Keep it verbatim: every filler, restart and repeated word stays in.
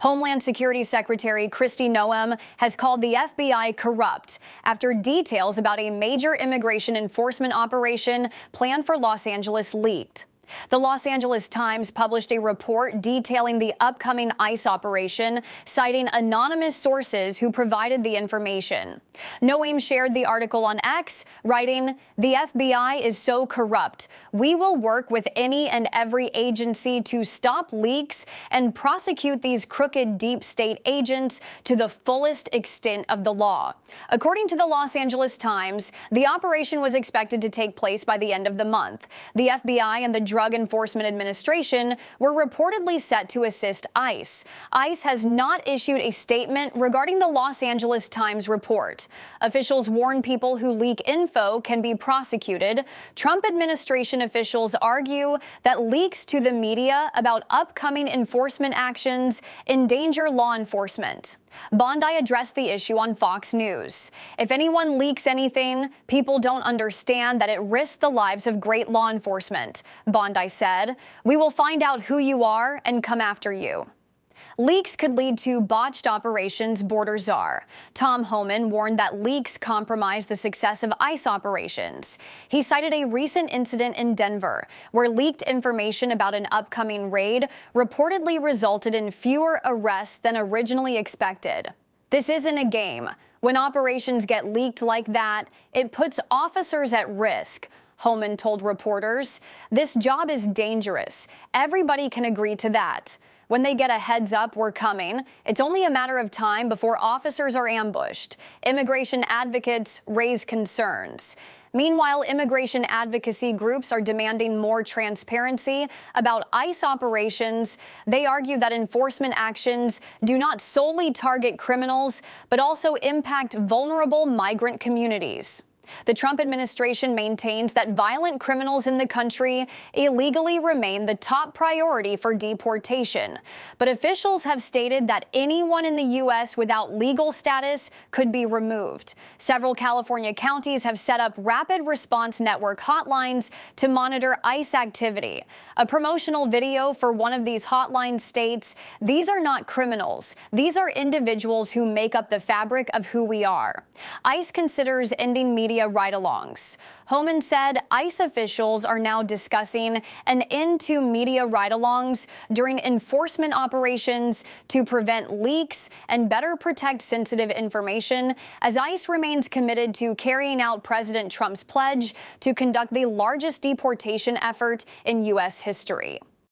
Homeland Security Secretary Kristi Noem has called the F B I corrupt after details about a major immigration enforcement operation planned for Los Angeles leaked. The Los Angeles Times published a report detailing the upcoming ICE operation, citing anonymous sources who provided the information. Noem shared the article on X, writing, "The F B I is so corrupt. We will work with any and every agency to stop leaks and prosecute these crooked deep state agents to the fullest extent of the law." According to the Los Angeles Times, the operation was expected to take place by the end of the month. The F B I and the Drug Enforcement Administration were reportedly set to assist ICE. ICE has not issued a statement regarding the Los Angeles Times report. Officials warn people who leak info can be prosecuted. Trump administration officials argue that leaks to the media about upcoming enforcement actions endanger law enforcement. Bondi addressed the issue on Fox News. "If anyone leaks anything, people don't understand that it risks the lives of great law enforcement," Bondi said. "We will find out who you are and come after you." Leaks could lead to botched operations, border czar Tom Homan warned that leaks compromise the success of ICE operations. He cited a recent incident in Denver, where leaked information about an upcoming raid reportedly resulted in fewer arrests than originally expected. "This isn't a game. When operations get leaked like that, it puts officers at risk," Homan told reporters. "This job is dangerous. Everybody can agree to that. When they get a heads up we're coming, it's only a matter of time before officers are ambushed." Immigration advocates raise concerns. Meanwhile, immigration advocacy groups are demanding more transparency about ICE operations. They argue that enforcement actions do not solely target criminals, but also impact vulnerable migrant communities. The Trump administration maintains that violent criminals in the country illegally remain the top priority for deportation. But officials have stated that anyone in the U S without legal status could be removed. Several California counties have set up rapid response network hotlines to monitor ICE activity. A promotional video for one of these hotlines states, "These are not criminals. These are individuals who make up the fabric of who we are." ICE considers ending media ride-alongs. Homan said ICE officials are now discussing an end to media ride-alongs during enforcement operations to prevent leaks and better protect sensitive information, as ICE remains committed to carrying out President Trump's pledge to conduct the largest deportation effort in U S history.